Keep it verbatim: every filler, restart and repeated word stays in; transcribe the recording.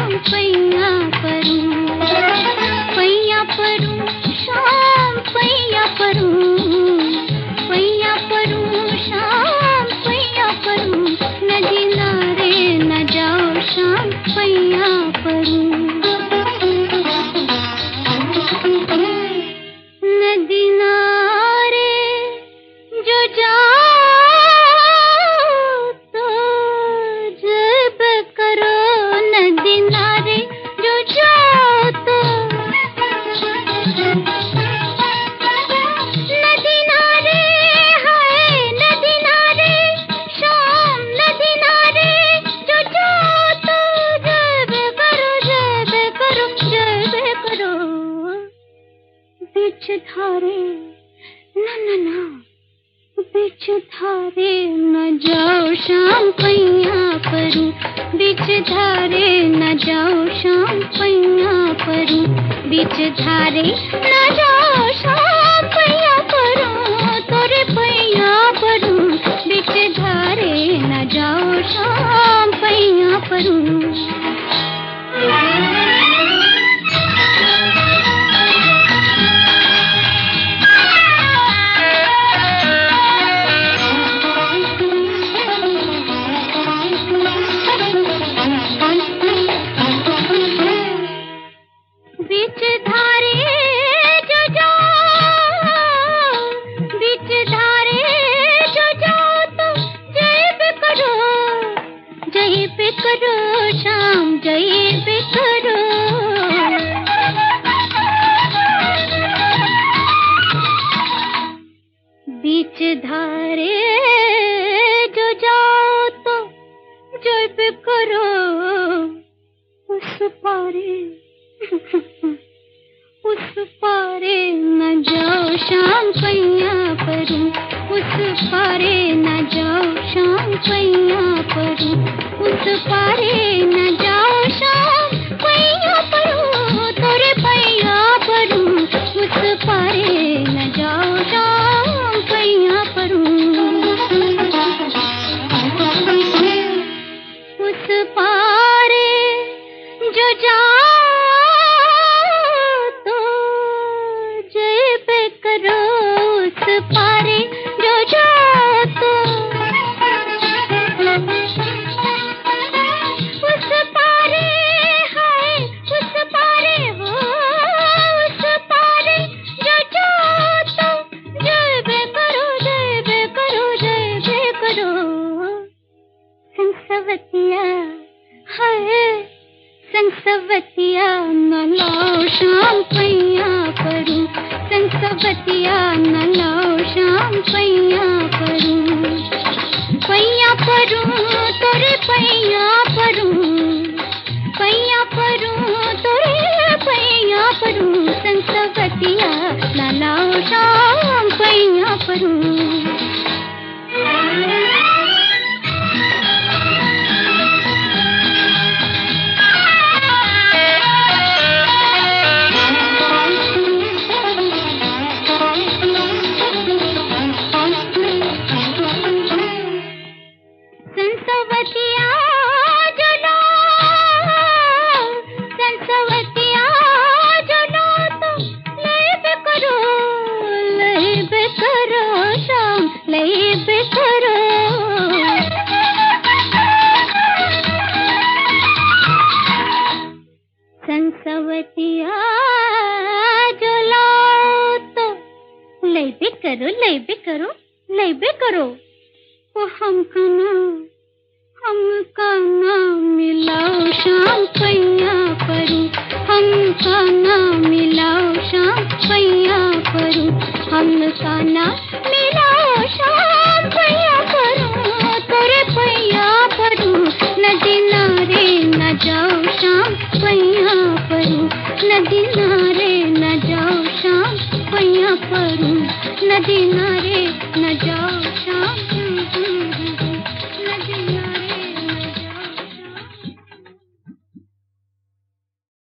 शाम पैया परूं, पैया परूं शाम पैया परूं, पैया परूं शाम पैया परूं, नदी नारे न जाओ शाम पैया परूं। नदी नारे जो जाओ तो जब करो, नदी नारे जो जाओ तो, नदी नारे हाय नदी नारे शाम, नदी नारे जो जाओ तो जब करो, जब करो, जब करो, बीच धारे ना ना ना, बीच धारे न जाओ शाम पैया परूं, बीच धारे न जाओ शाम पैया परूं, बीच धारे न जाओ शाम पैया परूं, तोरे पैया परूं, बीच धारे न जाओ शाम पैया परूं। बीच धारे जो जाओ, बीच धारे जो जाओ तो जय पे करो, जय पे करो शाम, जय पे करो। बीच धारे जो जाओ तो जय पे करो, उस पारे उस पारे न जाओ शाम पैया परूं, उस पारे न जाओ शाम पैया परूं, उस पारे न जाओ शाम पैया परूं, तोरे पैया परूं, उस पारे न जाओ शाम पैया परूं। उस पारे जो जाओ पारे जो जाओ तो, उस पारे हाय उस पारे हो, उस पारे जो जाओ तो जय बे करो, जय बे करो, जय बे करो। संसवतिया हाय संसवतिया न लाओ शाम पैया परूं, संसवतिया न लाओ शाम पैया परूं, पैया परूं तोरे पैया परूं, पैया परूं तोरे पैया परूं, संसवतिया न लाओ शाम पैया परूं। संसवतिया जो लाओ, संसवतिया जो लाओ तो लय बे करो, लय बे करो शाम, लय बे करो। संसवतिया जो लाओ तो लय बे करो, लय बे करो, लय बे करो। वो हमका ना, हमका ना मिलाओ शाम पैया परूं, हमका ना मिलाओ शाम पैया परूं, हमका ना मिलाओ शाम पैया परूं, तोरे पैया परूं, नदी नारे न जाओ शाम पैया परूं, नदी नारे न जाओ शाम पैया परूं, नदी नारे न जाओ।